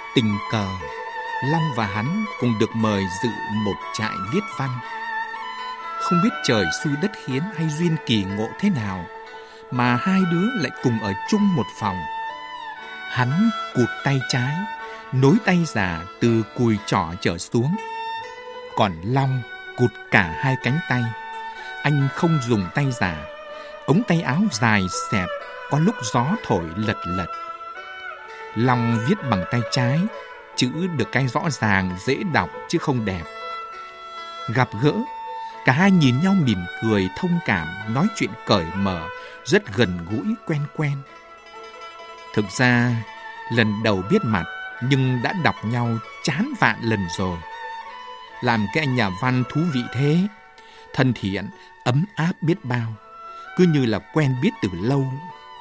Tình cờ, Long và hắn cùng được mời dự một trại viết văn. Không biết trời xui đất khiến hay duyên kỳ ngộ thế nào mà hai đứa lại cùng ở chung một phòng. Hắn cụt tay trái, nối tay giả từ cùi trỏ trở xuống. Còn Long cụt cả hai cánh tay. Anh không dùng tay giả, ống tay áo dài xẹp, có lúc gió thổi lật lật. Long viết bằng tay trái, chữ được cái rõ ràng, dễ đọc chứ không đẹp. Gặp gỡ, cả hai nhìn nhau mỉm cười, thông cảm, nói chuyện cởi mở, rất gần gũi, quen quen. Thực ra, lần đầu biết mặt, nhưng đã đọc nhau chán vạn lần rồi. Làm cái anh nhà văn thú vị thế, thân thiện, ấm áp biết bao, cứ như là quen biết từ lâu.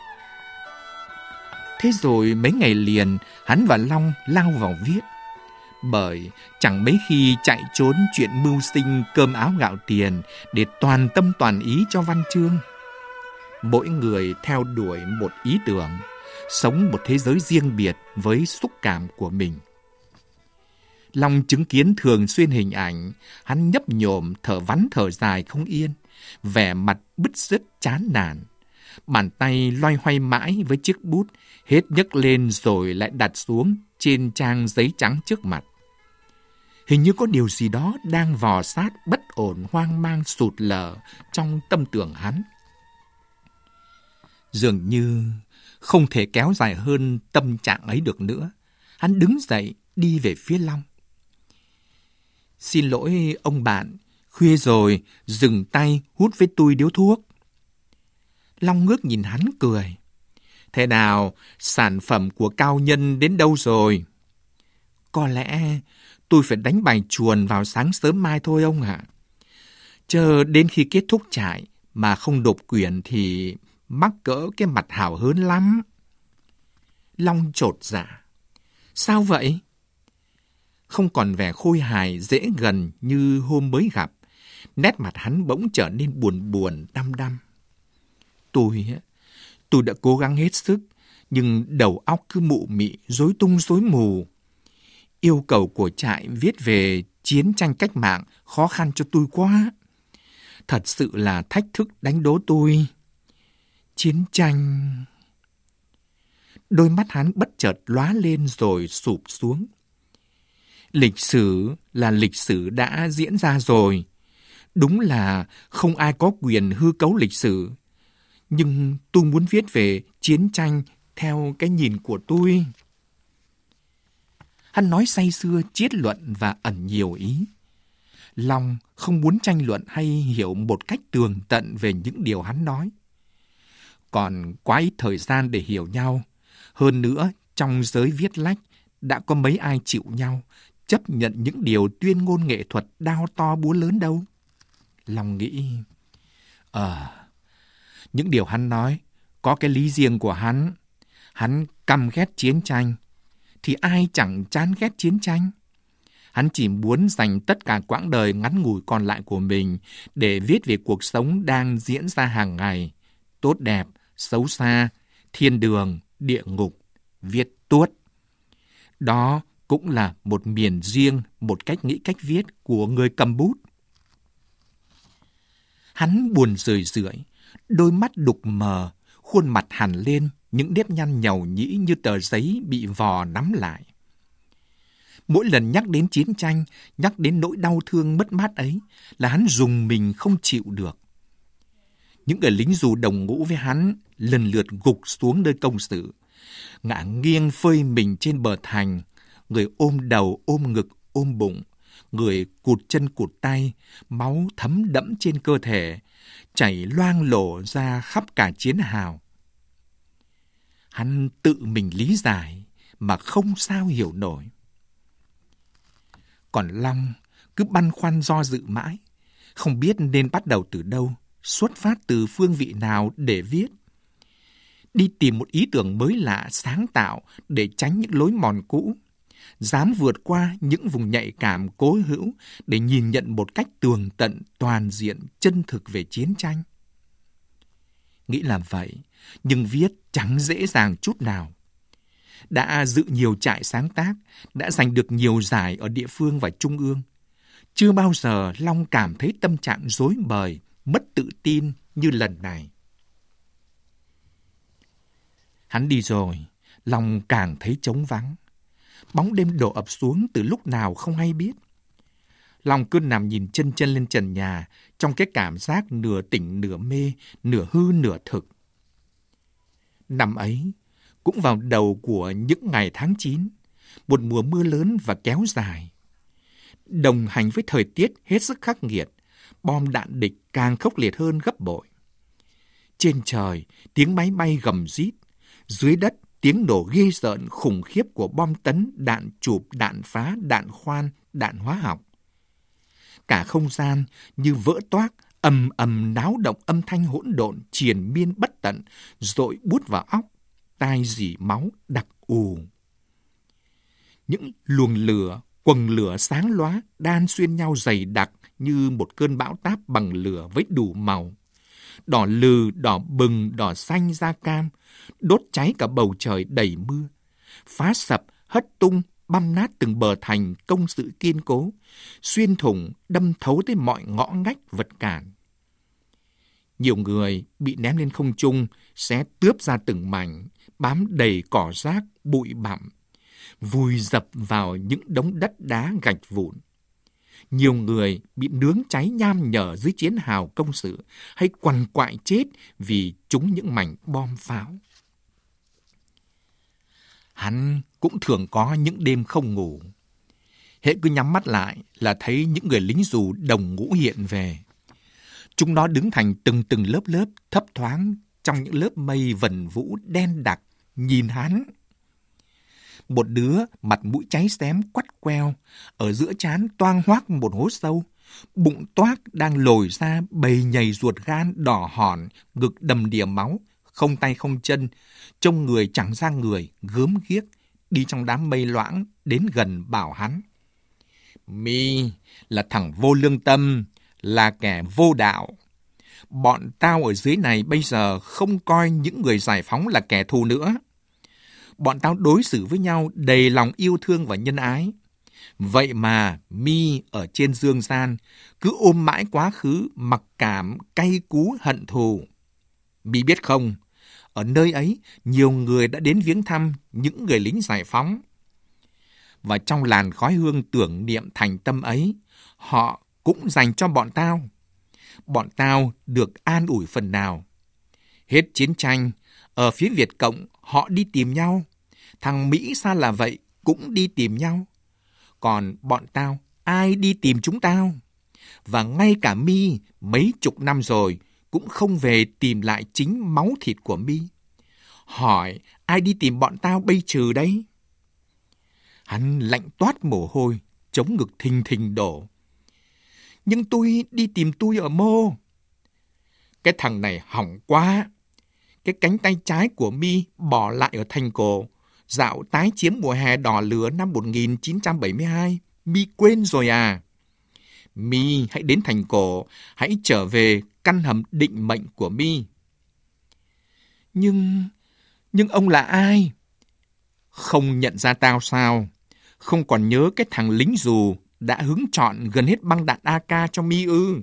Thế rồi mấy ngày liền, hắn và Long lao vào viết. Bởi chẳng mấy khi chạy trốn chuyện mưu sinh cơm áo gạo tiền để toàn tâm toàn ý cho văn chương. Mỗi người theo đuổi một ý tưởng, sống một thế giới riêng biệt với xúc cảm của mình. Long chứng kiến thường xuyên hình ảnh, hắn nhấp nhổm thở vắn thở dài không yên, vẻ mặt bứt rứt chán nản. Bàn tay loay hoay mãi với chiếc bút, hết nhấc lên rồi lại đặt xuống trên trang giấy trắng trước mặt. Hình như có điều gì đó đang vò sát bất ổn, hoang mang, sụt lở trong tâm tưởng hắn. Dường như không thể kéo dài hơn tâm trạng ấy được nữa. Hắn đứng dậy đi về phía Long. Xin lỗi ông bạn, khuya rồi, dừng tay hút với tôi điếu thuốc. Long ngước nhìn hắn cười. Thế nào, sản phẩm của cao nhân đến đâu rồi? Có lẽ tôi phải đánh bài chuồn vào sáng sớm mai thôi ông ạ. Chờ đến khi kết thúc trại mà không nộp quyển thì mắc cỡ cái mặt hào hớn lắm. Long chột dạ. Sao vậy? Không còn vẻ khôi hài dễ gần như hôm mới gặp. Nét mặt hắn bỗng trở nên buồn buồn, đăm đăm. Tôi đã cố gắng hết sức, nhưng đầu óc cứ mụ mị, rối tung rối mù. Yêu cầu của trại viết về chiến tranh cách mạng khó khăn cho tôi quá. Thật sự là thách thức đánh đố tôi. Chiến tranh... Đôi mắt hắn bất chợt lóa lên rồi sụp xuống. Lịch sử là lịch sử đã diễn ra rồi. Đúng là không ai có quyền hư cấu lịch sử. Nhưng tôi muốn viết về chiến tranh theo cái nhìn của tôi. Hắn nói say sưa, triết luận và ẩn nhiều ý. Long không muốn tranh luận hay hiểu một cách tường tận về những điều hắn nói. Còn quá ít thời gian để hiểu nhau. Hơn nữa, trong giới viết lách, đã có mấy ai chịu nhau, chấp nhận những điều tuyên ngôn nghệ thuật đao to búa lớn đâu. Long nghĩ, những điều hắn nói có cái lý riêng của hắn. Hắn căm ghét chiến tranh, thì ai chẳng chán ghét chiến tranh. Hắn chỉ muốn dành tất cả quãng đời ngắn ngủi còn lại của mình để viết về cuộc sống đang diễn ra hàng ngày. Tốt đẹp, xấu xa, thiên đường, địa ngục, viết tuốt. Đó cũng là một miền riêng, một cách nghĩ cách viết của người cầm bút. Hắn buồn rười rượi, đôi mắt đục mờ, khuôn mặt hằn lên, những nếp nhăn nhàu nhĩ như tờ giấy bị vò nắm lại. Mỗi lần nhắc đến chiến tranh, nhắc đến nỗi đau thương mất mát ấy, là hắn rùng mình không chịu được. Những người lính dù đồng ngũ với hắn lần lượt gục xuống nơi công sự, ngả nghiêng phơi mình trên bờ thành, người ôm đầu, ôm ngực, ôm bụng, người cụt chân cụt tay, máu thấm đẫm trên cơ thể, chảy loang lổ ra khắp cả chiến hào. Hắn tự mình lý giải mà không sao hiểu nổi. Còn Long cứ băn khoăn do dự mãi, không biết nên bắt đầu từ đâu, xuất phát từ phương vị nào để viết. Đi tìm một ý tưởng mới lạ, sáng tạo để tránh những lối mòn cũ, dám vượt qua những vùng nhạy cảm cố hữu để nhìn nhận một cách tường tận, toàn diện, chân thực về chiến tranh. Nghĩ làm vậy, nhưng viết chẳng dễ dàng chút nào. đã dự nhiều trại sáng tác, đã giành được nhiều giải ở địa phương và trung ương. Chưa bao giờ Long cảm thấy tâm trạng rối bời, mất tự tin như lần này. Hắn đi rồi, Long càng thấy trống vắng. Bóng đêm đổ ập xuống từ lúc nào không hay biết. Long cứ nằm nhìn chân chân lên trần nhà, trong cái cảm giác nửa tỉnh nửa mê, nửa hư nửa thực. Năm ấy, cũng vào đầu của những ngày tháng 9, một mùa mưa lớn và kéo dài. Đồng hành với thời tiết hết sức khắc nghiệt, bom đạn địch càng khốc liệt hơn gấp bội. Trên trời, tiếng máy bay gầm rít, dưới đất, tiếng nổ ghê rợn khủng khiếp của bom tấn, đạn chụp, đạn phá, đạn khoan, đạn hóa học. Cả không gian như vỡ toác, ầm ầm náo động, âm thanh hỗn độn, triền miên bất tận, dội bút vào óc, tai rỉ máu đặc ù. Những luồng lửa, quầng lửa sáng lóa, đan xuyên nhau dày đặc như một cơn bão táp bằng lửa với đủ màu. Đỏ lừ, đỏ bừng, đỏ xanh da cam, đốt cháy cả bầu trời đầy mưa, phá sập, hất tung, băm nát từng bờ thành công sự kiên cố, xuyên thủng, đâm thấu tới mọi ngõ ngách vật cản. Nhiều người bị ném lên không trung, xé tướp ra từng mảnh, bám đầy cỏ rác, bụi bặm, vùi dập vào những đống đất đá gạch vụn. Nhiều người bị nướng cháy nham nhở dưới chiến hào công sự hay quằn quại chết vì trúng những mảnh bom pháo. Hắn cũng thường có những đêm không ngủ. Hễ cứ nhắm mắt lại là thấy những người lính dù đồng ngũ hiện về. Chúng nó đứng thành từng lớp thấp thoáng trong những lớp mây vần vũ đen đặc, nhìn hắn. Một đứa mặt mũi cháy xém quắt queo, ở giữa trán toang hoác một hố sâu, bụng toác đang lồi ra bầy nhầy ruột gan đỏ hòn, ngực đầm đìa máu, không tay không chân, trông người chẳng ra người, gớm ghiếc, đi trong đám mây loãng, đến gần bảo hắn. Mi là thằng vô lương tâm, là kẻ vô đạo. Bọn tao ở dưới này bây giờ không coi những người giải phóng là kẻ thù nữa. Bọn tao đối xử với nhau đầy lòng yêu thương và nhân ái. Vậy mà Mi ở trên dương gian cứ ôm mãi quá khứ, mặc cảm, cay cú, hận thù. Mi biết không, ở nơi ấy nhiều người đã đến viếng thăm những người lính giải phóng. Và trong làn khói hương tưởng niệm thành tâm ấy, họ cũng dành cho bọn tao. Bọn tao được an ủi phần nào. Hết chiến tranh, ở phía Việt Cộng họ đi tìm nhau. Thằng Mỹ xa là vậy cũng đi tìm nhau. Còn bọn tao, ai đi tìm chúng tao? Và ngay cả Mi mấy chục năm rồi cũng không về tìm lại chính máu thịt của Mi. Hỏi ai đi tìm bọn tao bây trừ đấy? Hắn lạnh toát mồ hôi, chống ngực thình thình đổ. Nhưng tôi đi tìm tôi ở Mô. Cái thằng này hỏng quá. Cái cánh tay trái của Mi bỏ lại ở thành cổ, dạo tái chiếm mùa hè đỏ lửa năm 1972. Mi quên rồi à? Mi hãy đến thành cổ, hãy trở về căn hầm định mệnh của Mi. Nhưng ông là ai? Không nhận ra tao sao? Không còn nhớ cái thằng lính dù đã hứng trọn gần hết băng đạn AK cho Mi ư?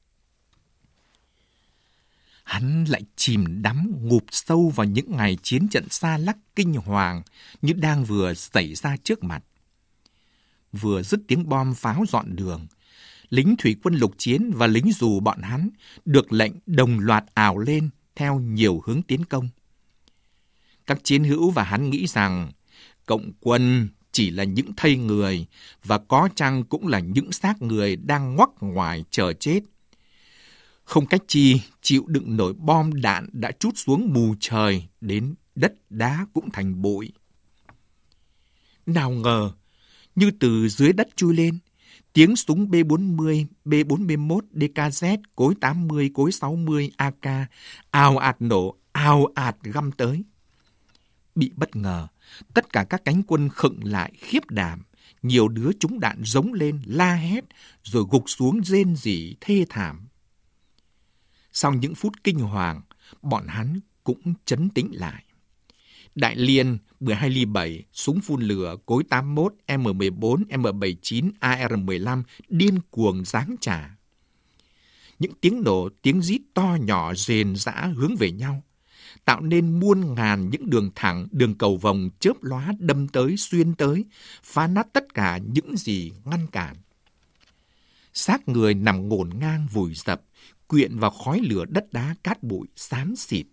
Hắn lại chìm đắm ngụp sâu vào những ngày chiến trận xa lắc kinh hoàng như đang vừa xảy ra trước mặt. Vừa dứt tiếng bom pháo dọn đường, lính thủy quân lục chiến và lính dù bọn hắn được lệnh đồng loạt ào lên theo nhiều hướng tiến công. Các chiến hữu và hắn nghĩ rằng Cộng quân chỉ là những thây người và có chăng cũng là những xác người đang ngoắc ngoài chờ chết. Không cách chi chịu đựng nổi bom đạn đã trút xuống mù trời, đến đất đá cũng thành bụi. Nào ngờ, như từ dưới đất chui lên, tiếng súng B-40, B-41, DKZ, cối 80, cối 60, AK, ào ạt nổ, ào ạt găm tới. Bị bất ngờ, tất cả các cánh quân khựng lại khiếp đảm, nhiều đứa trúng đạn rống lên, la hét, rồi gục xuống rên rỉ thê thảm. Sau những phút kinh hoàng, bọn hắn cũng trấn tĩnh lại. Đại liên 12 ly 7, súng phun lửa, cối 81, M14, M79, AR-15 điên cuồng giáng trả. Những tiếng nổ, tiếng rít to nhỏ rền rã hướng về nhau, tạo nên muôn ngàn những đường thẳng, đường cầu vồng chớp lóa đâm tới, xuyên tới, phá nát tất cả những gì ngăn cản. Xác người nằm ngổn ngang vùi dập, quyện vào khói lửa đất đá cát bụi xám xịt.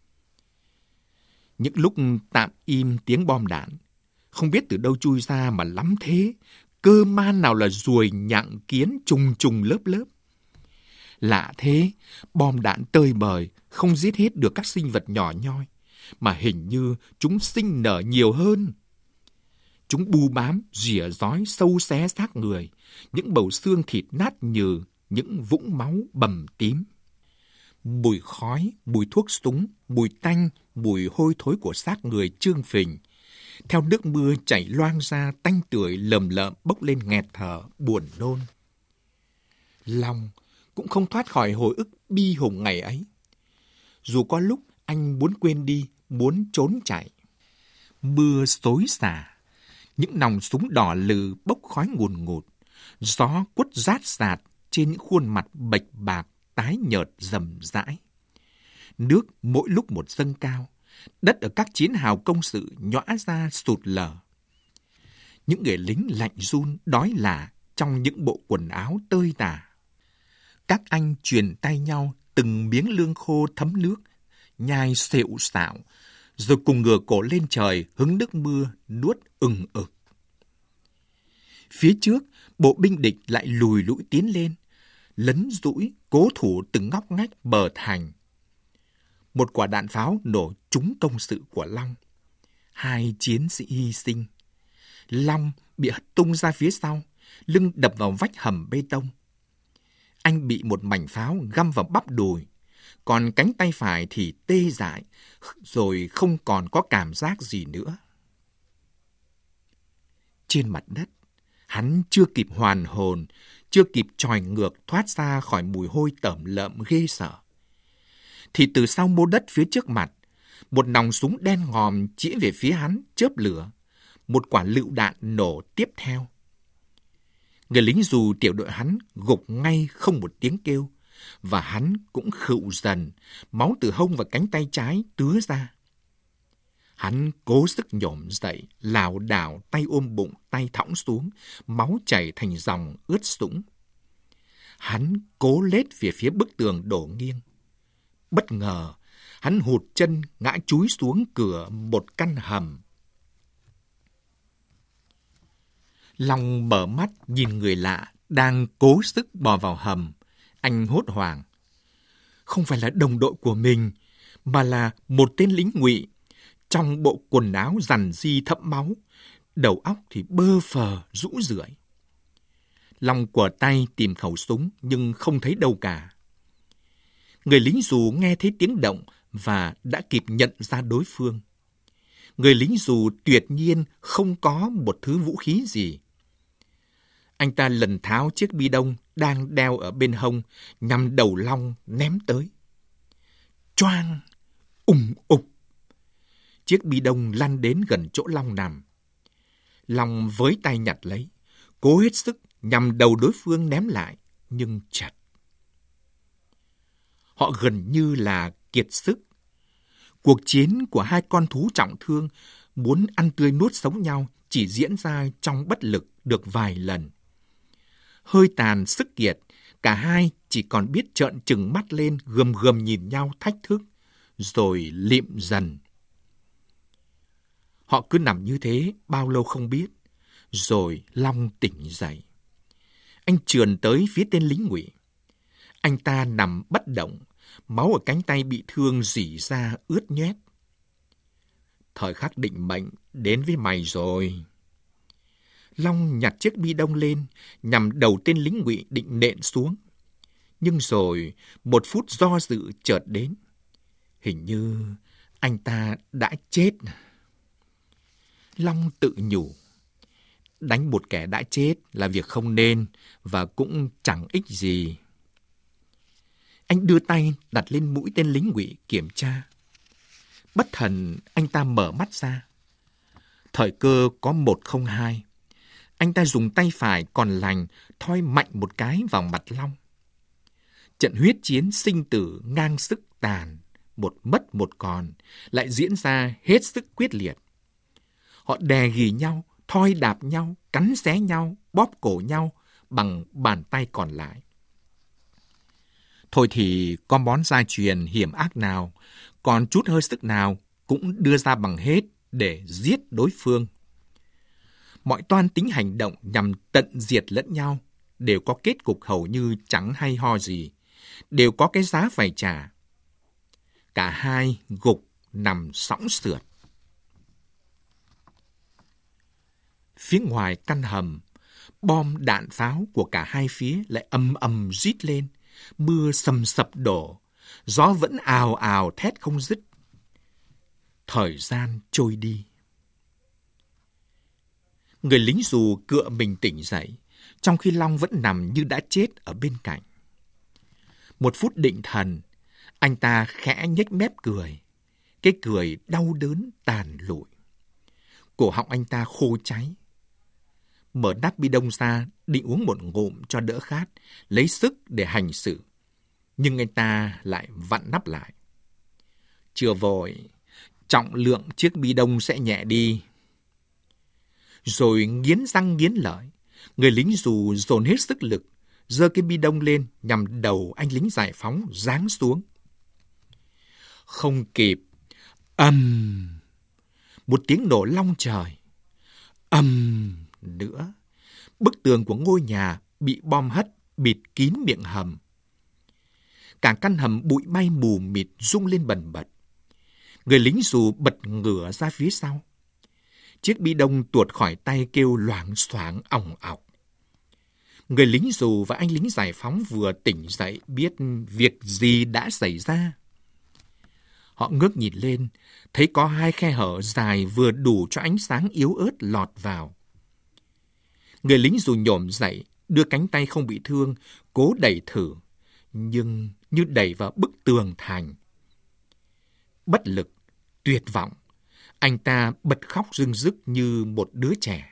Những lúc tạm im tiếng bom đạn, không biết từ đâu chui ra mà lắm thế, cơ man nào là ruồi nhặng kiến trùng trùng lớp lớp. Lạ thế, bom đạn tơi bời không giết hết được các sinh vật nhỏ nhoi, mà hình như chúng sinh nở nhiều hơn. Chúng bu bám, rỉa rói, sâu xé xác người, những bầu xương thịt nát nhừ, những vũng máu bầm tím. Mùi khói, mùi thuốc súng, mùi tanh, mùi hôi thối của xác người trương phình. Theo nước mưa chảy loang ra, tanh tưởi lầm lợm bốc lên nghẹt thở, buồn nôn. Long cũng không thoát khỏi hồi ức bi hùng ngày ấy. Dù có lúc anh muốn quên đi, muốn trốn chạy. Mưa xối xả, những nòng súng đỏ lừ bốc khói ngùn ngụt, gió quất rát rạt trên những khuôn mặt bệch bạc, tái nhợt rầm rãi. Nước mỗi lúc một dâng cao, đất ở các chiến hào công sự nhõa ra sụt lở. Những người lính lạnh run, đói lả trong những bộ quần áo tơi tả. Các anh truyền tay nhau từng miếng lương khô thấm nước, nhai xệu xạo, rồi cùng ngửa cổ lên trời hứng nước mưa nuốt ừng ực. Phía trước, bộ binh địch lại lùi lũi tiến lên, lấn dũi cố thủ từng ngóc ngách bờ thành. Một quả đạn pháo nổ trúng công sự của Long. 2 chiến sĩ hy sinh. Long bị hất tung ra phía sau, lưng đập vào vách hầm bê tông. Anh bị một mảnh pháo găm vào bắp đùi, còn cánh tay phải thì tê dại, rồi không còn có cảm giác gì nữa. Trên mặt đất, hắn chưa kịp hoàn hồn, chưa kịp tròi ngược thoát ra khỏi mùi hôi tởm lợm ghê sợ, thì từ sau mô đất phía trước mặt, một nòng súng đen ngòm chĩa về phía hắn chớp lửa, một quả lựu đạn nổ tiếp theo. Người lính dù tiểu đội hắn gục ngay không một tiếng kêu, và hắn cũng khựu dần, máu từ hông và cánh tay trái tứa ra. Hắn cố sức nhổm dậy, lảo đảo, tay ôm bụng, tay thõng xuống, máu chảy thành dòng ướt sũng. Hắn cố lết về phía bức tường đổ nghiêng. Bất ngờ, hắn hụt chân ngã chúi xuống cửa một căn hầm. Long mở mắt nhìn người lạ đang cố sức bò vào hầm. Anh hốt hoảng. Không phải là đồng đội của mình, mà là một tên lính ngụy, trong bộ quần áo rằn ri thẫm máu, đầu óc thì bơ phờ rũ rượi. Long quờ tay tìm khẩu súng nhưng không thấy đâu cả. Người lính dù nghe thấy tiếng động và đã kịp nhận ra đối phương. Người lính dù tuyệt nhiên không có một thứ vũ khí gì. Anh ta lần tháo chiếc bi đông đang đeo ở bên hông, nhằm đầu Long ném tới. Choang! Ùng ục! Chiếc bi đông lăn đến gần chỗ Long nằm. Long với tay nhặt lấy, cố hết sức nhằm đầu đối phương ném lại, nhưng chật. Họ gần như là kiệt sức. Cuộc chiến của hai con thú trọng thương muốn ăn tươi nuốt sống nhau chỉ diễn ra trong bất lực được vài lần. Hơi tàn sức kiệt, cả hai chỉ còn biết trợn trừng mắt lên gườm gườm nhìn nhau thách thức, rồi lịm dần. Họ cứ nằm như thế bao lâu không biết, rồi Long tỉnh dậy. Anh trườn tới phía tên lính ngụy. Anh ta nằm bất động, máu ở cánh tay bị thương rỉ ra ướt nhét. Thời khắc định mệnh đến với mày rồi. Long nhặt chiếc bi đông lên, nhằm đầu tên lính ngụy định nện xuống. Nhưng rồi, một phút do dự chợt đến. Hình như anh ta đã chết. Long tự nhủ. Đánh một kẻ đã chết là việc không nên và cũng chẳng ích gì. Anh đưa tay đặt lên mũi tên lính ngụy kiểm tra. Bất thần, anh ta mở mắt ra. Thời cơ có 1-0-2. Anh ta dùng tay phải còn lành thoi mạnh một cái vào mặt Long. Trận huyết chiến sinh tử ngang sức tàn, một mất một còn, lại diễn ra hết sức quyết liệt. Họ đè ghì nhau, thoi đạp nhau, cắn xé nhau, bóp cổ nhau bằng bàn tay còn lại. Thôi thì có món gia truyền hiểm ác nào, còn chút hơi sức nào cũng đưa ra bằng hết để giết đối phương. Mọi toan tính hành động nhằm tận diệt lẫn nhau đều có kết cục hầu như chẳng hay ho gì, đều có cái giá phải trả. Cả hai gục nằm sõng sượt. Phía ngoài căn hầm, bom đạn pháo của cả hai phía lại ầm ầm rít lên, mưa sầm sập đổ, gió vẫn ào ào thét không dứt. Thời gian trôi đi. Người lính dù cựa mình tỉnh dậy, trong khi Long vẫn nằm như đã chết ở bên cạnh. Một phút định thần, anh ta khẽ nhếch mép cười. Cái cười đau đớn tàn lụi. Cổ họng anh ta khô cháy. Mở nắp bi đông ra, định uống một ngụm cho đỡ khát, lấy sức để hành sự. Nhưng anh ta lại vặn nắp lại. Chưa vội, trọng lượng chiếc bi đông sẽ nhẹ đi. Rồi nghiến răng nghiến lợi, người lính dù dồn hết sức lực, giơ cái bi đông lên nhằm đầu anh lính giải phóng giáng xuống. Không kịp, ầm, một tiếng nổ long trời. Ầm nữa, bức tường của ngôi nhà bị bom hất bịt kín miệng hầm. Cả căn hầm bụi bay mù mịt rung lên bần bật. Người lính dù bật ngửa ra phía sau. Chiếc bi đông tuột khỏi tay kêu loảng xoảng ỏng ọc. Người lính dù và anh lính giải phóng vừa tỉnh dậy biết việc gì đã xảy ra. Họ ngước nhìn lên, thấy có hai khe hở dài vừa đủ cho ánh sáng yếu ớt lọt vào. Người lính dù nhổm dậy, đưa cánh tay không bị thương, cố đẩy thử, nhưng như đẩy vào bức tường thành. Bất lực, tuyệt vọng, anh ta bật khóc rưng rức như một đứa trẻ.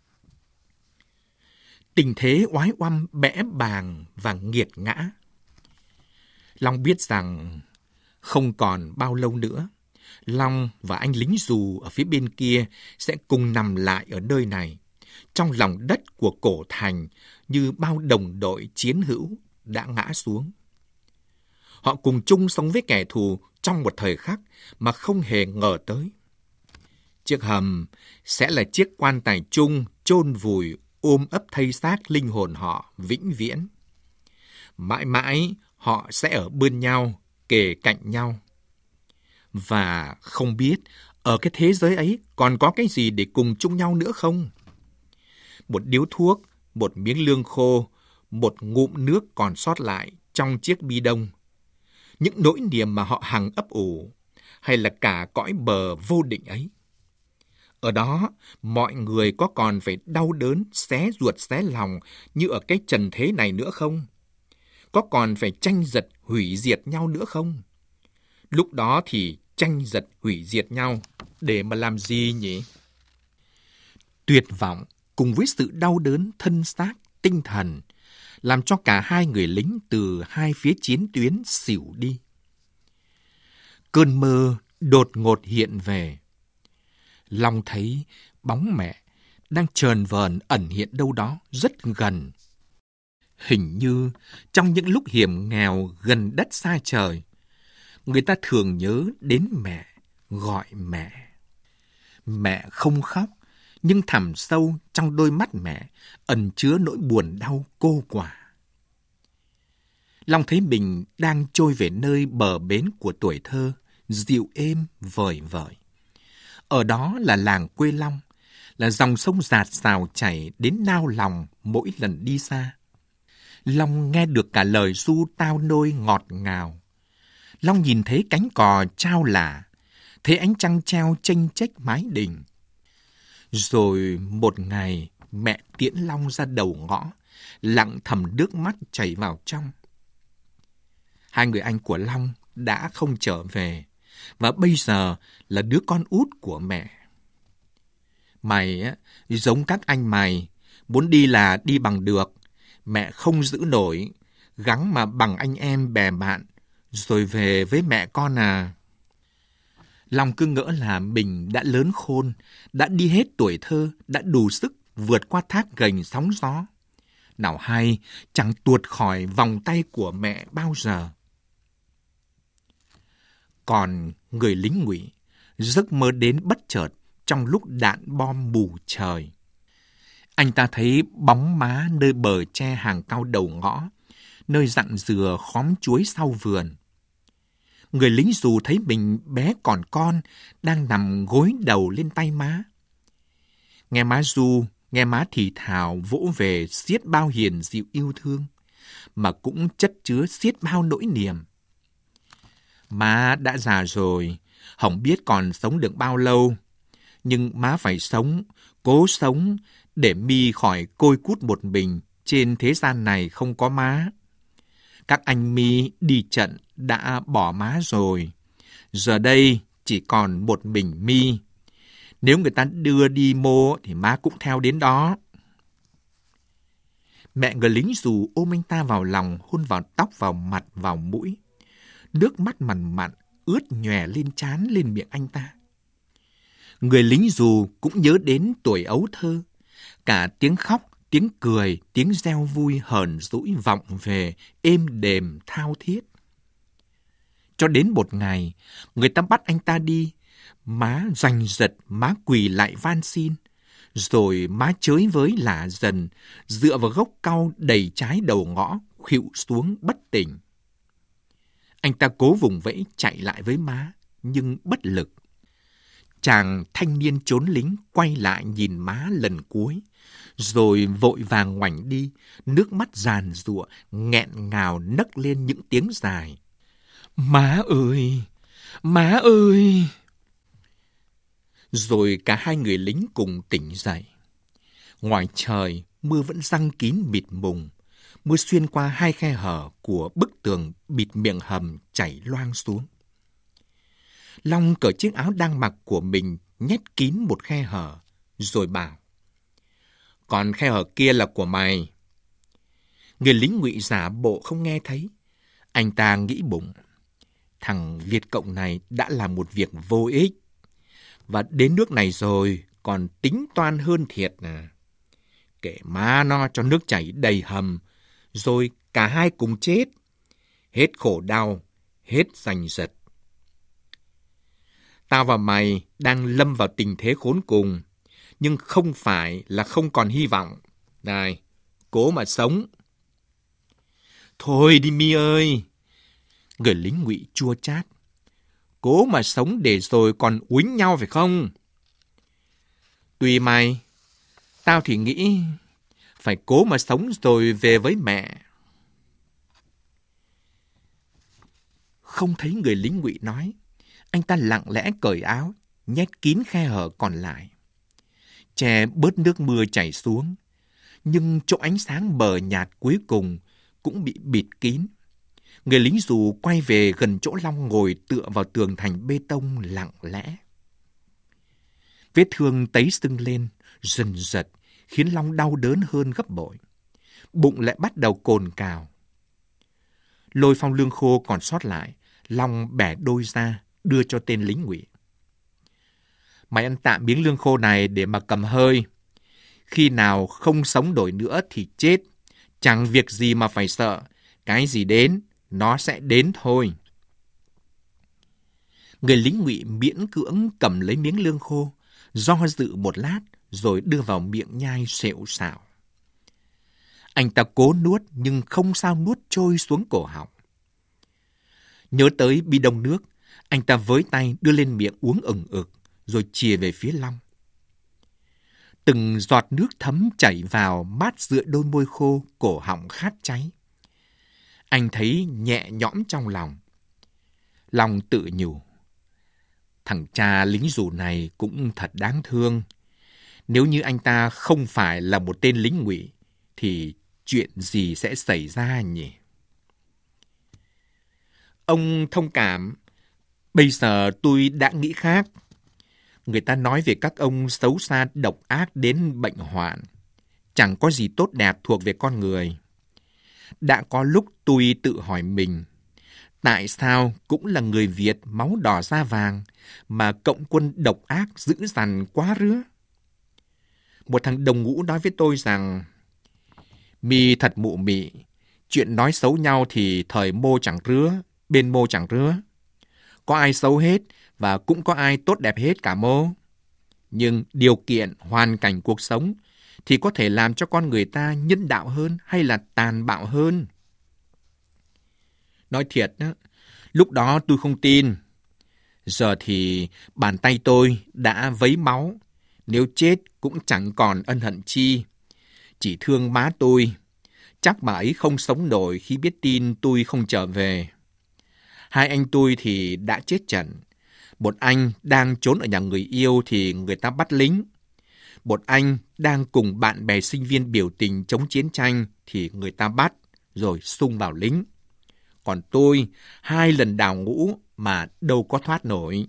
Tình thế oái oăm bẽ bàng và nghiệt ngã. Long biết rằng không còn bao lâu nữa, Long và anh lính dù ở phía bên kia sẽ cùng nằm lại ở nơi này, trong lòng đất của cổ thành như bao đồng đội chiến hữu đã ngã xuống. Họ cùng chung sống với kẻ thù trong một thời khắc mà không hề ngờ tới. Chiếc hầm sẽ là chiếc quan tài chung chôn vùi ôm ấp thây xác linh hồn họ vĩnh viễn. Mãi mãi họ sẽ ở bên nhau, kề cạnh nhau. Và không biết ở cái thế giới ấy còn có cái gì để cùng chung nhau nữa không? Một điếu thuốc, một miếng lương khô, một ngụm nước còn sót lại trong chiếc bi đông. Những nỗi niềm mà họ hằng ấp ủ, hay là cả cõi bờ vô định ấy. Ở đó, mọi người có còn phải đau đớn, xé ruột xé lòng như ở cái trần thế này nữa không? Có còn phải tranh giật hủy diệt nhau nữa không? Lúc đó thì tranh giật hủy diệt nhau để mà làm gì nhỉ? Tuyệt vọng cùng với sự đau đớn thân xác, tinh thần làm cho cả hai người lính từ hai phía chiến tuyến xỉu đi. Cơn mơ đột ngột hiện về. Long thấy bóng mẹ đang chờn vờn ẩn hiện đâu đó rất gần. Hình như trong những lúc hiểm nghèo gần đất xa trời, người ta thường nhớ đến mẹ, gọi mẹ. Mẹ không khóc, nhưng thẳm sâu trong đôi mắt mẹ ẩn chứa nỗi buồn đau cô quả. Long thấy mình đang trôi về nơi bờ bến của tuổi thơ, dịu êm vời vợi. Ở đó là làng quê Long, là dòng sông dạt dào chảy đến nao lòng mỗi lần đi xa. Long nghe được cả lời ru tao nôi ngọt ngào. Long nhìn thấy cánh cò trao lả, thấy ánh trăng treo chênh chếch mái đình. Rồi một ngày, mẹ tiễn Long ra đầu ngõ, lặng thầm nước mắt chảy vào trong. Hai người anh của Long đã không trở về, và bây giờ là đứa con út của mẹ. Mày á, giống các anh mày, muốn đi là đi bằng được, mẹ không giữ nổi, gắng mà bằng anh em bè bạn, rồi về với mẹ con à. Long cứ ngỡ là mình đã lớn khôn, đã đi hết tuổi thơ, đã đủ sức vượt qua thác gành sóng gió. Nào hay, chẳng tuột khỏi vòng tay của mẹ bao giờ. Còn người lính ngụy, giấc mơ đến bất chợt trong lúc đạn bom mù trời. Anh ta thấy bóng má nơi bờ tre hàng cao đầu ngõ, nơi rặng dừa khóm chuối sau vườn. Người lính dù thấy mình bé còn con, đang nằm gối đầu lên tay má. Nghe má ru, nghe má thì thào vỗ về xiết bao hiền dịu yêu thương, mà cũng chất chứa xiết bao nỗi niềm. Má đã già rồi, không biết còn sống được bao lâu, nhưng má phải sống, cố sống, để mi khỏi côi cút một mình trên thế gian này không có má. Các anh mi đi trận đã bỏ má rồi, giờ đây chỉ còn một mình mi. Nếu người ta đưa đi mô thì má cũng theo đến đó. Mẹ người lính dù ôm anh ta vào lòng, hôn vào tóc, vào mặt, vào mũi. Nước mắt mằn mặn ướt nhòe lên trán, lên miệng anh ta. Người lính dù cũng nhớ đến tuổi ấu thơ, cả tiếng khóc, tiếng cười, tiếng reo vui hờn dỗi vọng về, êm đềm thao thiết. Cho đến một ngày, người ta bắt anh ta đi, má giành giật, má quỳ lại van xin, rồi má chới với lả dần, dựa vào gốc cau đầy trái đầu ngõ, khuỵu xuống bất tỉnh. Anh ta cố vùng vẫy chạy lại với má, nhưng bất lực. Chàng thanh niên trốn lính quay lại nhìn má lần cuối, rồi vội vàng ngoảnh đi, nước mắt giàn giụa, nghẹn ngào nấc lên những tiếng dài. Má ơi! Má ơi! Rồi cả hai người lính cùng tỉnh dậy. Ngoài trời, mưa vẫn giăng kín mịt mùng, mưa xuyên qua hai khe hở của bức tường bịt miệng hầm chảy loang xuống. Long cởi chiếc áo đang mặc của mình nhét kín một khe hở, rồi bảo: Còn khe hở kia là của mày. Người lính ngụy giả bộ không nghe thấy. Anh ta nghĩ bụng: thằng Việt Cộng này đã làm một việc vô ích, và đến nước này rồi còn tính toan hơn thiệt à. Kệ má nó cho nước chảy đầy hầm, rồi cả hai cùng chết. Hết khổ đau, hết giành giật. Tao và mày đang lâm vào tình thế khốn cùng, nhưng không phải là không còn hy vọng. Này, cố mà sống. Thôi đi mi ơi! Người lính ngụy chua chát. Cố mà sống để rồi còn uýnh nhau phải không? Tùy mày. Tao thì nghĩ phải cố mà sống rồi về với mẹ. Không thấy người lính ngụy nói, anh ta lặng lẽ cởi áo, nhét kín khe hở còn lại. Che bớt nước mưa chảy xuống, nhưng chỗ ánh sáng bờ nhạt cuối cùng cũng bị bịt kín. Người lính dù quay về gần chỗ Long ngồi tựa vào tường thành bê tông lặng lẽ. Vết thương tấy sưng lên, dần dật, khiến Long đau đớn hơn gấp bội. Bụng lại bắt đầu cồn cào. Lôi phong lương khô còn sót lại, Long bẻ đôi ra, đưa cho tên lính ngụy. Mày ăn tạm miếng lương khô này để mà cầm hơi. Khi nào không sống nổi nữa thì chết. Chẳng việc gì mà phải sợ. Cái gì đến, nó sẽ đến thôi. Người lính ngụy miễn cưỡng cầm lấy miếng lương khô, do dự một lát, rồi đưa vào miệng nhai xệu xạo. Anh ta cố nuốt nhưng không sao nuốt trôi xuống cổ họng. Nhớ tới bi đông nước, anh ta với tay đưa lên miệng uống ừng ực, rồi chìa về phía Long. Từng giọt nước thấm chảy vào mát rượi đôi môi khô, cổ họng khát cháy. Anh thấy nhẹ nhõm trong lòng. Long tự nhủ: thằng cha lính dù này cũng thật đáng thương. Nếu như anh ta không phải là một tên lính ngụy, thì chuyện gì sẽ xảy ra nhỉ? Ông thông cảm, Bây giờ tôi đã nghĩ khác. Người ta nói về các ông xấu xa độc ác đến bệnh hoạn. Chẳng có gì tốt đẹp thuộc về con người. Đã có lúc tôi tự hỏi mình, tại sao cũng là người Việt máu đỏ da vàng mà cộng quân độc ác dữ dằn quá rứa? Một thằng đồng ngũ nói với tôi rằng, mi thật mụ mị, chuyện nói xấu nhau thì thời mô chẳng rứa, bên mô chẳng rứa. Có ai xấu hết và cũng có ai tốt đẹp hết cả mô. Nhưng điều kiện, hoàn cảnh cuộc sống thì có thể làm cho con người ta nhân đạo hơn hay là tàn bạo hơn. Nói thiệt đó, lúc đó tôi không tin. Giờ thì bàn tay tôi đã vấy máu, nếu chết cũng chẳng còn ân hận chi. Chỉ thương má tôi, chắc bà ấy không sống nổi khi biết tin tôi không trở về. Hai anh tôi thì đã chết trận. Một anh đang trốn ở nhà người yêu thì người ta bắt lính. Một anh đang cùng bạn bè sinh viên biểu tình chống chiến tranh thì người ta bắt, rồi xung vào lính. Còn tôi, 2 lần đào ngũ mà đâu có thoát nổi.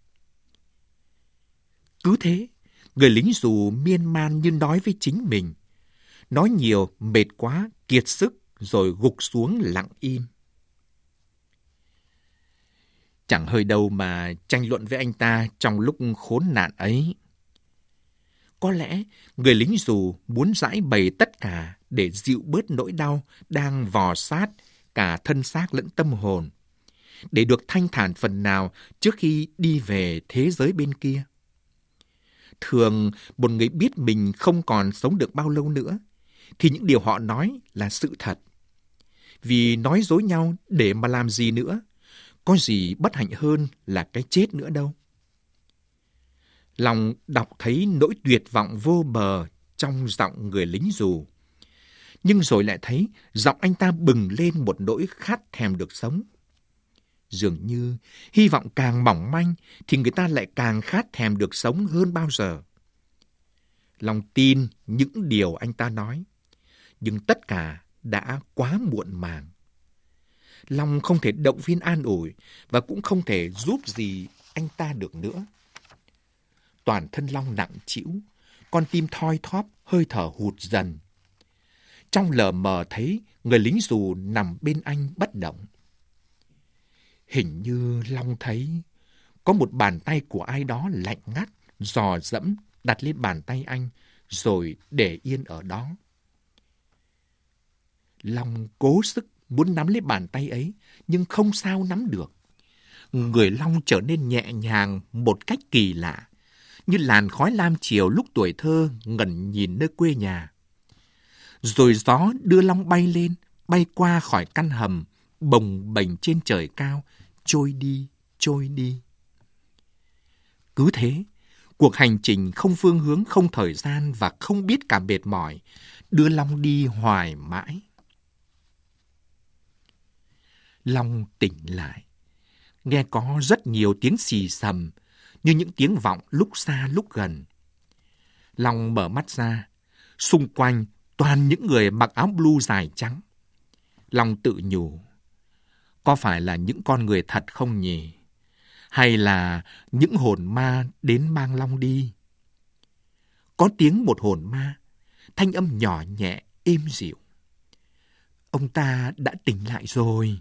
Cứ thế, người lính dù miên man như nói với chính mình. Nói nhiều, mệt quá, kiệt sức, rồi gục xuống lặng im. Chẳng hơi đâu mà tranh luận với anh ta trong lúc khốn nạn ấy. Có lẽ người lính dù muốn giải bày tất cả để dịu bớt nỗi đau đang vò sát cả thân xác lẫn tâm hồn, để được thanh thản phần nào trước khi đi về thế giới bên kia. Thường, một người biết mình không còn sống được bao lâu nữa, thì những điều họ nói là sự thật. Vì nói dối nhau để mà làm gì nữa, có gì bất hạnh hơn là cái chết nữa đâu. Lòng đọc thấy nỗi tuyệt vọng vô bờ trong giọng người lính dù. Nhưng rồi lại thấy giọng anh ta bừng lên một nỗi khát thèm được sống. Dường như hy vọng càng mỏng manh thì người ta lại càng khát thèm được sống hơn bao giờ. Lòng tin những điều anh ta nói, nhưng tất cả đã quá muộn màng. Long không thể động viên an ủi và cũng không thể giúp gì anh ta được nữa. Toàn thân Long nặng trĩu, con tim thoi thóp, hơi thở hụt dần. Trong lờ mờ thấy người lính dù nằm bên anh bất động. Hình như Long thấy có một bàn tay của ai đó lạnh ngắt, dò dẫm đặt lên bàn tay anh rồi để yên ở đó. Long cố sức muốn nắm lấy bàn tay ấy, nhưng không sao nắm được. Người Long trở nên nhẹ nhàng một cách kỳ lạ, như làn khói lam chiều lúc tuổi thơ ngẩn nhìn nơi quê nhà. Rồi gió đưa Long bay lên, bay qua khỏi căn hầm, bồng bềnh trên trời cao, trôi đi, trôi đi. Cứ thế, cuộc hành trình không phương hướng, không thời gian và không biết cả mệt mỏi, đưa Long đi hoài mãi. Long tỉnh lại, nghe có rất nhiều tiếng xì xầm, như những tiếng vọng lúc xa lúc gần. Long mở mắt ra, xung quanh toàn những người mặc áo blue dài trắng. Long tự nhủ, có phải là những con người thật không nhỉ? Hay là những hồn ma đến mang Long đi? Có tiếng một hồn ma, thanh âm nhỏ nhẹ, êm dịu. Ông ta đã tỉnh lại rồi.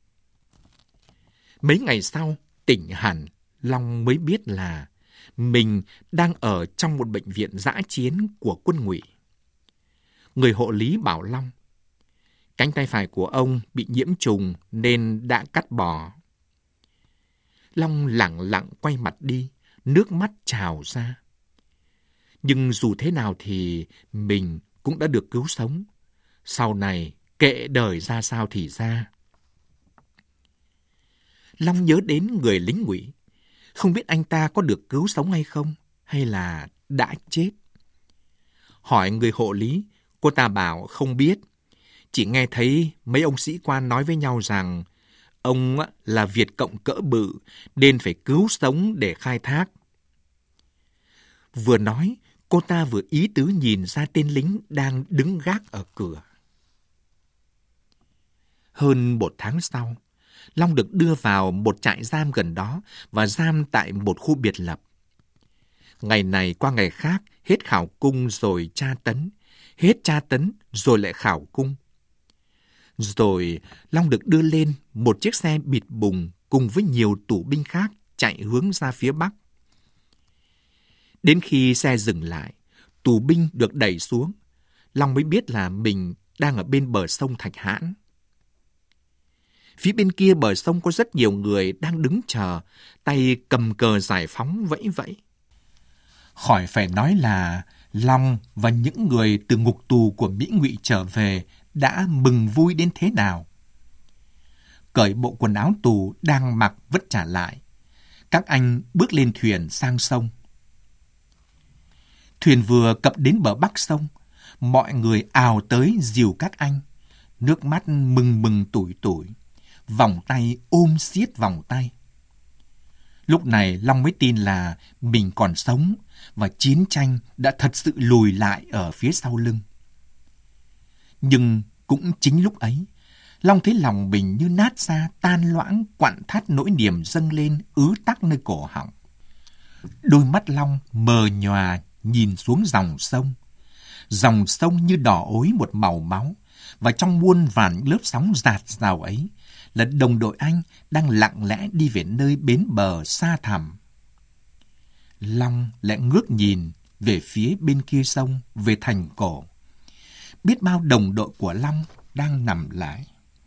Mấy ngày sau, tỉnh hẳn, Long mới biết là mình đang ở trong một bệnh viện dã chiến của quân ngụy. Người hộ lý bảo Long, cánh tay phải của ông bị nhiễm trùng nên đã cắt bỏ. Long lẳng lặng quay mặt đi, nước mắt trào ra. Nhưng dù thế nào thì mình cũng đã được cứu sống. Sau này, kệ đời ra sao thì ra. Long nhớ đến người lính ngụy. Không biết anh ta có được cứu sống hay không, hay là đã chết. Hỏi người hộ lý, cô ta bảo không biết. Chỉ nghe thấy mấy ông sĩ quan nói với nhau rằng ông là Việt Cộng cỡ bự nên phải cứu sống để khai thác. Vừa nói, cô ta vừa ý tứ nhìn ra tên lính đang đứng gác ở cửa. Hơn 1 tháng sau, Long được đưa vào một trại giam gần đó và giam tại một khu biệt lập. Ngày này qua ngày khác, hết khảo cung rồi tra tấn, hết tra tấn rồi lại khảo cung. Rồi Long được đưa lên một chiếc xe bịt bùng cùng với nhiều tù binh khác chạy hướng ra phía bắc. Đến khi xe dừng lại, tù binh được đẩy xuống, Long mới biết là mình đang ở bên bờ sông Thạch Hãn. Phía bên kia bờ sông có rất nhiều người đang đứng chờ, tay cầm cờ giải phóng vẫy vẫy. Khỏi phải nói là Long và những người từ ngục tù của Mỹ Ngụy trở về đã mừng vui đến thế nào. Cởi bộ quần áo tù đang mặc vứt trả lại, các anh bước lên thuyền sang sông. Thuyền vừa cập đến bờ bắc sông, mọi người ào tới dìu các anh, nước mắt mừng mừng tủi tủi, vòng tay ôm siết vòng tay. Lúc này Long mới tin là mình còn sống và chiến tranh đã thật sự lùi lại ở phía sau lưng. Nhưng cũng chính lúc ấy, Long thấy lòng mình như nát ra, tan loãng, quặn thắt nỗi niềm dâng lên ứ tắc nơi cổ họng. Đôi mắt Long mờ nhòa nhìn xuống dòng sông như đỏ ối một màu máu, và trong muôn vàn lớp sóng rạt rào ấy là đồng đội anh đang lặng lẽ đi về nơi bến bờ xa thẳm. Long lại ngước nhìn về phía bên kia sông, về thành cổ. Biết bao đồng đội của Long đang nằm lại.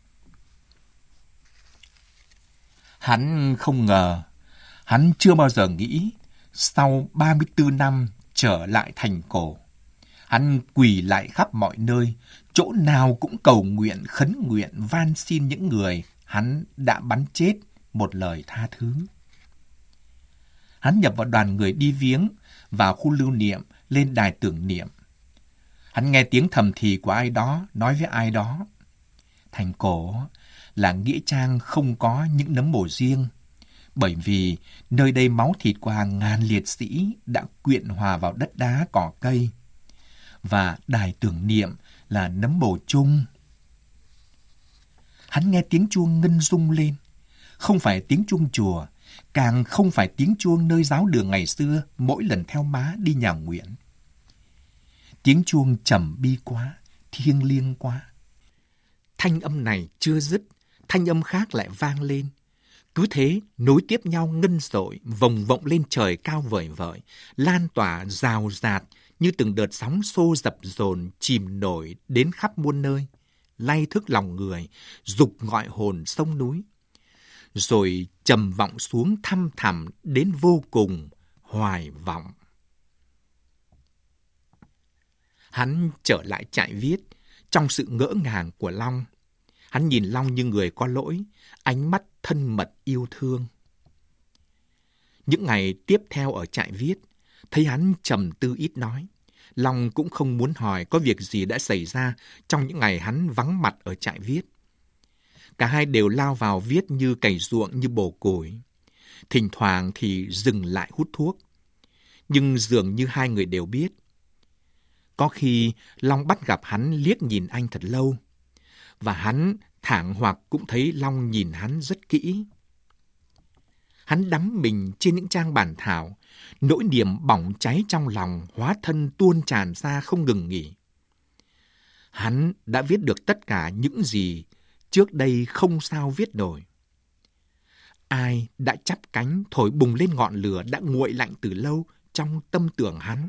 Hắn không ngờ, hắn chưa bao giờ nghĩ, sau 34 năm trở lại thành cổ, hắn quỳ lại khắp mọi nơi, chỗ nào cũng cầu nguyện, khấn nguyện, van xin những người hắn đã bắn chết một lời tha thứ. Hắn nhập vào đoàn người đi viếng, vào khu lưu niệm, lên đài tưởng niệm. Hắn nghe tiếng thầm thì của ai đó nói với ai đó: thành cổ là nghĩa trang không có những nấm mồ riêng, bởi vì nơi đây máu thịt của hàng ngàn liệt sĩ đã quyện hòa vào đất đá cỏ cây, và đài tưởng niệm là nấm mồ chung. Hắn nghe tiếng chuông ngân rung lên, không phải tiếng chuông chùa, càng không phải tiếng chuông nơi giáo đường ngày xưa mỗi lần theo má đi nhà nguyện. Tiếng chuông trầm bi quá, thiêng liêng quá. Thanh âm này chưa dứt, thanh âm khác lại vang lên. Cứ thế nối tiếp nhau ngân dội, vòng vọng lên trời cao vời vợi, lan tỏa rào rạt như từng đợt sóng xô dập dồn chìm nổi đến khắp muôn nơi, lay thức lòng người, dục gọi hồn sông núi, rồi trầm vọng xuống thăm thẳm đến vô cùng hoài vọng. Hắn trở lại trại viết trong sự ngỡ ngàng của Long. Hắn nhìn Long như người có lỗi, ánh mắt thân mật yêu thương. Những ngày tiếp theo ở trại viết, thấy hắn trầm tư ít nói, Long cũng không muốn hỏi có việc gì đã xảy ra trong những ngày hắn vắng mặt ở trại viết. Cả hai đều lao vào viết như cày ruộng, như bổ củi. Thỉnh thoảng thì dừng lại hút thuốc. Nhưng dường như hai người đều biết. Có khi Long bắt gặp hắn liếc nhìn anh thật lâu, và hắn thảng hoặc cũng thấy Long nhìn hắn rất kỹ. Hắn đắm mình trên những trang bản thảo, nỗi niềm bỏng cháy trong lòng hóa thân tuôn tràn ra không ngừng nghỉ. Hắn đã viết được tất cả những gì trước đây không sao viết nổi. Ai đã chắp cánh thổi bùng lên ngọn lửa đã nguội lạnh từ lâu trong tâm tưởng hắn.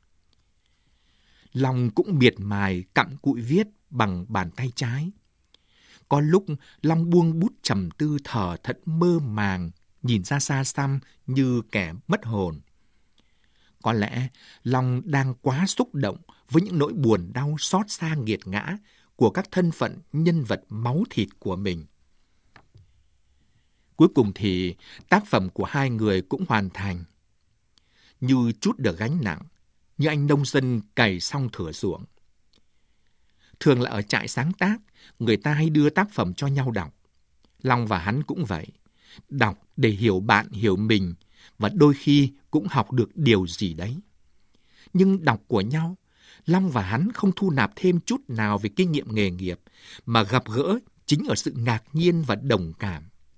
Long cũng miệt mài cặm cụi viết bằng bàn tay trái. Có lúc Long buông bút trầm tư thở thẫn mơ màng, nhìn ra xa xăm như kẻ mất hồn. Có lẽ Long đang quá xúc động với những nỗi buồn đau xót xa nghiệt ngã của các thân phận nhân vật máu thịt của mình. Cuối cùng thì tác phẩm của hai người cũng hoàn thành. Như trút được gánh nặng, như anh nông dân cày xong thửa ruộng. Thường là ở trại sáng tác, người ta hay đưa tác phẩm cho nhau đọc. Long và hắn cũng vậy, đọc để hiểu bạn, hiểu mình, và đôi khi cũng học được điều gì đấy. Nhưng đọc của nhau, Long và hắn không thu nạp thêm chút nào về kinh nghiệm nghề nghiệp, mà gặp gỡ chính ở sự ngạc nhiên và đồng cảm.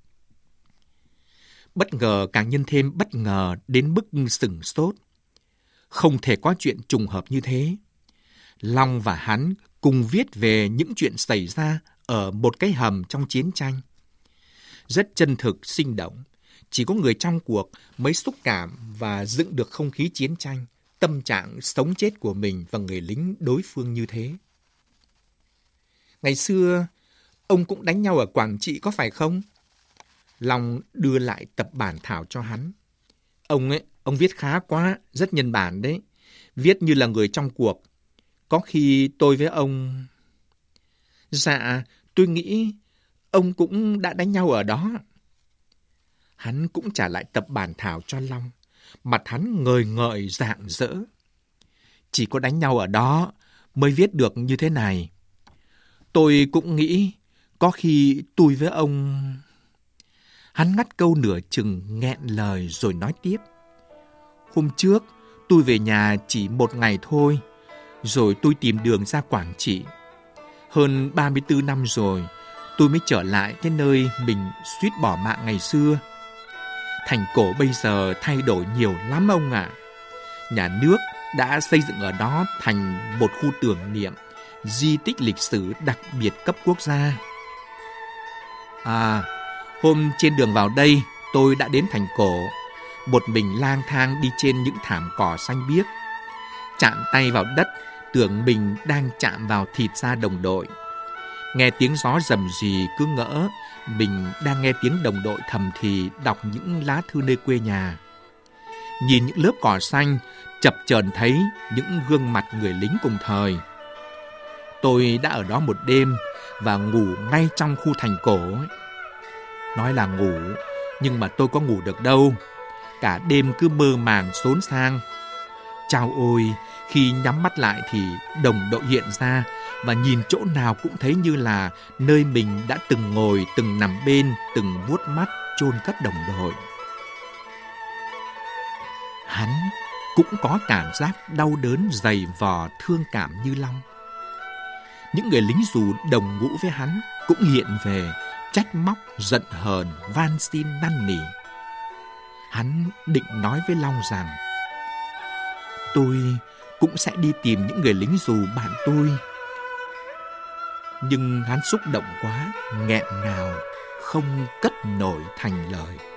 Bất ngờ càng nhân thêm bất ngờ đến mức sửng sốt. Không thể có chuyện trùng hợp như thế. Long và hắn cùng viết về những chuyện xảy ra ở một cái hầm trong chiến tranh. Rất chân thực, sinh động. Chỉ có người trong cuộc mới xúc cảm và dựng được không khí chiến tranh, tâm trạng sống chết của mình và người lính đối phương như thế. Ngày xưa, ông cũng đánh nhau ở Quảng Trị có phải không? Long đưa lại tập bản thảo cho hắn. Ông viết khá quá, rất nhân bản đấy. Viết như là người trong cuộc. Có khi tôi với ông... Dạ, tôi nghĩ ông cũng đã đánh nhau ở đó. Hắn cũng trả lại tập bản thảo cho Long. Mặt hắn ngời ngợi rạng rỡ. Chỉ có đánh nhau ở đó mới viết được như thế này. Tôi cũng nghĩ có khi tôi với ông... Hắn ngắt câu nửa chừng nghẹn lời rồi nói tiếp. Hôm trước tôi về nhà chỉ 1 ngày thôi, rồi tôi tìm đường ra Quảng Trị. Hơn 34 năm rồi, tôi mới trở lại cái nơi mình suýt bỏ mạng ngày xưa. Thành Cổ bây giờ thay đổi nhiều lắm ông ạ. Nhà nước đã xây dựng ở đó thành một khu tưởng niệm, di tích lịch sử đặc biệt cấp quốc gia. Hôm trên đường vào đây, tôi đã đến Thành Cổ, một mình lang thang đi trên những thảm cỏ xanh biếc. Chạm tay vào đất, tưởng mình đang chạm vào thịt da đồng đội. Nghe tiếng gió rầm rì cứ ngỡ mình đang nghe tiếng đồng đội thầm thì đọc những lá thư nơi quê nhà. Nhìn những lớp cỏ xanh, chập chờn thấy những gương mặt người lính cùng thời. Tôi đã ở đó một đêm và ngủ ngay trong khu Thành Cổ ấy. Nói là ngủ, nhưng mà tôi có ngủ được đâu. Cả đêm cứ mơ màng xốn sang. Chao ôi, khi nhắm mắt lại thì đồng đội hiện ra, và nhìn chỗ nào cũng thấy như là nơi mình đã từng ngồi, từng nằm bên, từng vuốt mắt chôn cất đồng đội. Hắn cũng có cảm giác đau đớn dày vò thương cảm như Long. Những người lính dù đồng ngũ với hắn cũng hiện về trách móc, giận hờn, van xin năn nỉ. Hắn định nói với Long rằng tôi cũng sẽ đi tìm những người lính dù bạn tôi. Nhưng hắn xúc động quá, nghẹn ngào, không cất nổi thành lời.